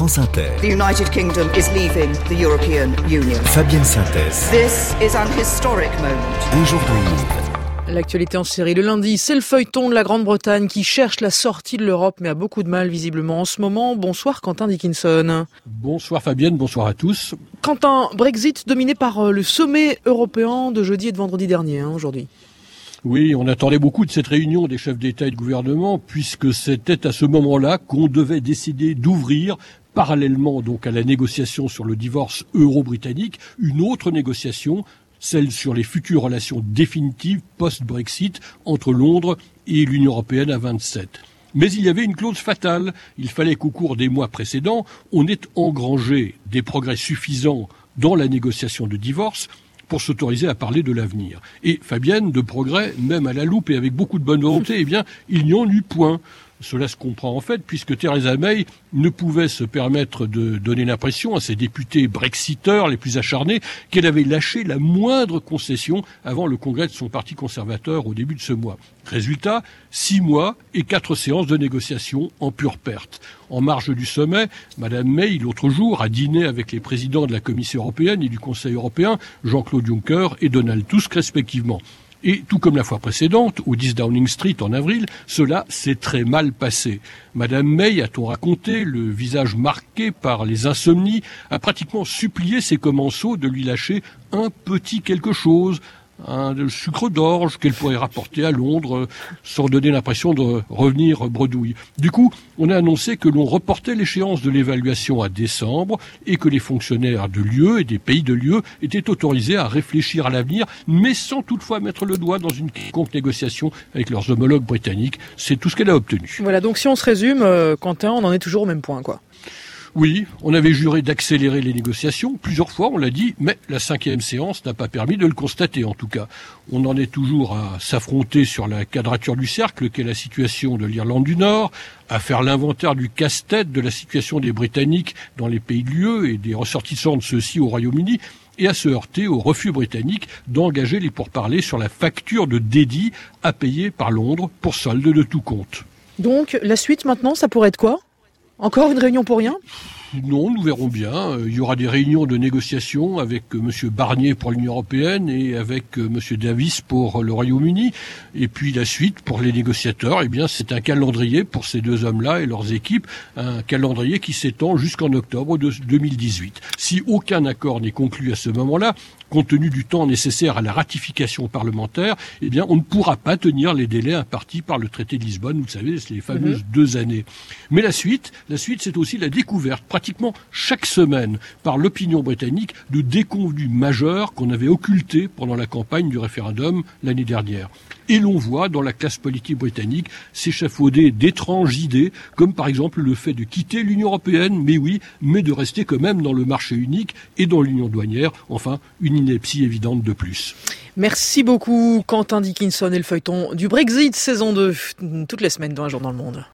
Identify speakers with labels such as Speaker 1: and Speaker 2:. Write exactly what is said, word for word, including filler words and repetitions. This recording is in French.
Speaker 1: France Inter.
Speaker 2: The United Kingdom is leaving the European Union.
Speaker 1: Fabienne Synthèse.
Speaker 2: This is an historic moment.
Speaker 1: Un jour dans le monde.
Speaker 3: L'actualité en série le lundi, c'est le feuilleton de la Grande-Bretagne qui cherche la sortie de l'Europe mais a beaucoup de mal visiblement en ce moment. Bonsoir Quentin Dickinson.
Speaker 4: Bonsoir Fabienne, bonsoir à tous.
Speaker 3: Quentin, Brexit dominé par le sommet européen de jeudi et de vendredi dernier, hein, aujourd'hui.
Speaker 4: Oui, on attendait beaucoup de cette réunion des chefs d'État et de gouvernement puisque c'était à ce moment-là qu'on devait décider d'ouvrir parallèlement donc à la négociation sur le divorce euro-britannique, une autre négociation, celle sur les futures relations définitives post-Brexit entre Londres et l'Union européenne à vingt-sept. Mais il y avait une clause fatale. Il fallait qu'au cours des mois précédents, on ait engrangé des progrès suffisants dans la négociation de divorce pour s'autoriser à parler de l'avenir. Et Fabienne, de progrès, même à la loupe et avec beaucoup de bonne volonté, eh bien, il n'y en eut point. Cela se comprend en fait, puisque Theresa May ne pouvait se permettre de donner l'impression à ses députés brexiteurs les plus acharnés qu'elle avait lâché la moindre concession avant le congrès de son parti conservateur au début de ce mois. Résultat, six mois et quatre séances de négociation en pure perte. En marge du sommet, Madame May, l'autre jour, a dîné avec les présidents de la Commission européenne et du Conseil européen, Jean-Claude Juncker et Donald Tusk respectivement. Et tout comme la fois précédente, au dix Downing Street en avril, cela s'est très mal passé. Madame May, a-t-on raconté, le visage marqué par les insomnies, a pratiquement supplié ses commensaux de lui lâcher un petit quelque chose, un sucre d'orge qu'elle pourrait rapporter à Londres sans donner l'impression de revenir bredouille. Du coup, on a annoncé que l'on reportait l'échéance de l'évaluation à décembre et que les fonctionnaires de l'U E et des pays de l'U E étaient autorisés à réfléchir à l'avenir, mais sans toutefois mettre le doigt dans une quelconque négociation avec leurs homologues britanniques. C'est tout ce qu'elle a obtenu.
Speaker 3: Voilà, donc si on se résume, euh, Quentin, on en est toujours au même point, quoi.
Speaker 4: Oui, on avait juré d'accélérer les négociations, plusieurs fois on l'a dit, mais la cinquième séance n'a pas permis de le constater en tout cas. On en est toujours à s'affronter sur la quadrature du cercle qu'est la situation de l'Irlande du Nord, à faire l'inventaire du casse-tête de la situation des Britanniques dans les pays de l'U E et des ressortissants de ceux-ci au Royaume-Uni, et à se heurter au refus britannique d'engager les pourparlers sur la facture de dédit à payer par Londres pour solde de tout compte.
Speaker 3: Donc la suite maintenant, ça pourrait être quoi ? Encore une réunion pour rien ?
Speaker 4: Non, nous verrons bien. Il y aura des réunions de négociation avec M. Barnier pour l'Union européenne et avec M. Davis pour le Royaume-Uni. Et puis la suite, pour les négociateurs, eh bien, c'est un calendrier pour ces deux hommes-là et leurs équipes, un calendrier qui s'étend jusqu'en octobre de deux mille dix-huit. Si aucun accord n'est conclu à ce moment-là, compte tenu du temps nécessaire à la ratification parlementaire, eh bien, on ne pourra pas tenir les délais impartis par le traité de Lisbonne. Vous le savez, c'est les fameuses mmh. deux années. Mais la suite, la suite, c'est aussi la découverte, pratiquement chaque semaine, par l'opinion britannique, de déconvenues majeures qu'on avait occultées pendant la campagne du référendum l'année dernière. Et l'on voit dans la classe politique britannique s'échafauder d'étranges idées, comme par exemple le fait de quitter l'Union européenne, mais oui, mais de rester quand même dans le marché unique et dans l'union douanière, enfin, une ineptie évidente de plus.
Speaker 3: Merci beaucoup Quentin Dickinson et le feuilleton du Brexit, saison deux, toutes les semaines dans Un jour dans le monde.